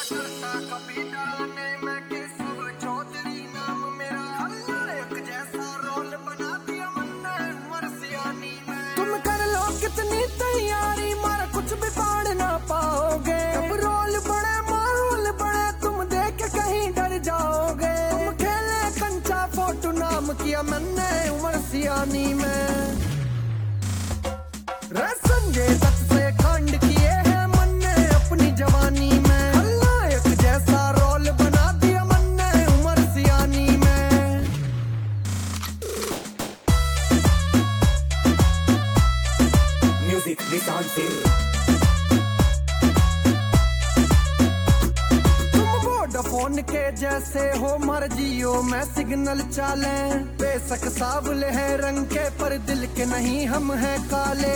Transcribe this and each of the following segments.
डरता कभी डराने में केशव चौधरी नाम मेरा, खलनायक जैसा रोल बना दिया मैंने उम्र सियानी में। तुम कर लो कितनी तैयारी मारा कुछ भी पाड़ ना पाओगे, अब रोल बड़े माहौल बड़े तुम देख के कहीं डर जाओगे। तुम खेले कंचा फोटो नाम किया मैंने उम्र सियानी में। संजय दत्त से कांड किए हैं मैंने अपनी जवानी में, खलनायक जैसा रोल बना दिया मैंने उम्र सियानी में। म्यूजिक निशान सिंह। फोन के जैसे हो मर्जियो में सिग्नल चाले, बेशक सावले है रंग के पर दिल के नहीं हम हैं काले।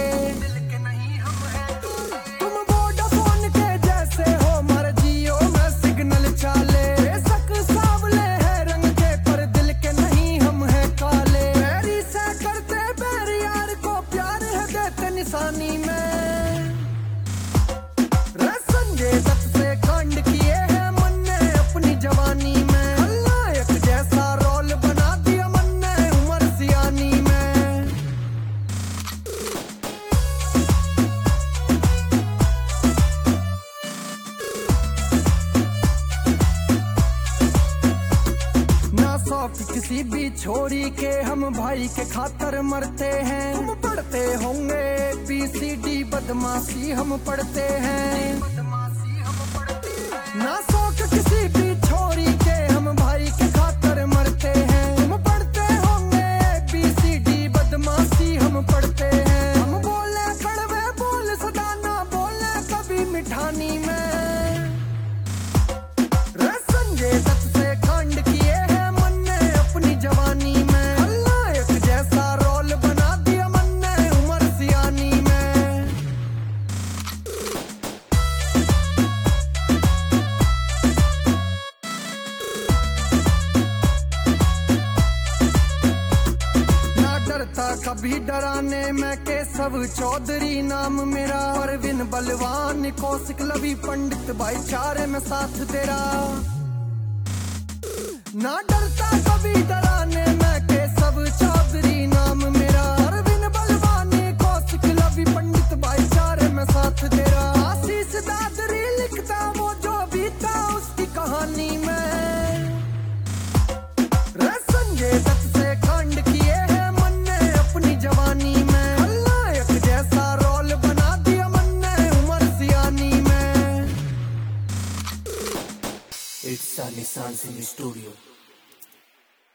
तुम वोडाफोन के जैसे हो मर्जियो में सिग्नल चाले, बेशक सावले है रंग के पर दिल के नहीं हम हैं काले। पैरी से करते पैर यार को प्यार है देते निशानी में। संजय दत्त से कांड किए हैं जवानी में, खलनायक जैसा रोल बना दिया मैंने उम्र सियानी में। ना सौंप किसी भी छोरी के हम भाई के खातर मरते हैं। तुम पढ़ते होंगे ABCD बदमाशी हम पढ़ते हैं। ना शौक किसी भी छोरी के हम भाई के खातर मरते हैं। तुम पढ़ते होंगे ABCD बदमाशी हम पढ़ते हैं। हम बोले कड़वे बोल सदा ना बोले कभी मिठानी में। संजय दत्त से कांड किए हैं मैंने अपनी जवानी में, खलनायक जैसा रोल बना दिया मैंने उम्र सियानी में। कभी डराने में केशव चौधरी नाम मेरा, परवीन बलवान कौशिक लवी पंडित भाईचारे में साथ तेरा। ना डरता कभी डराने में केशव चौधरी नाम मेरा, परवीन बलवान कौशिक लवी पंडित भाईचारे में साथ तेरा। आशीष दादरी लिखता वो जो बीता उसकी कहानी में। संजय दत्त से कांड किए हैं अपनी जवानी में, खलनायक जैसा रोल बना दिया मैंने उम्र सियानी में। इट्स निशान सिंह स्टूडियो।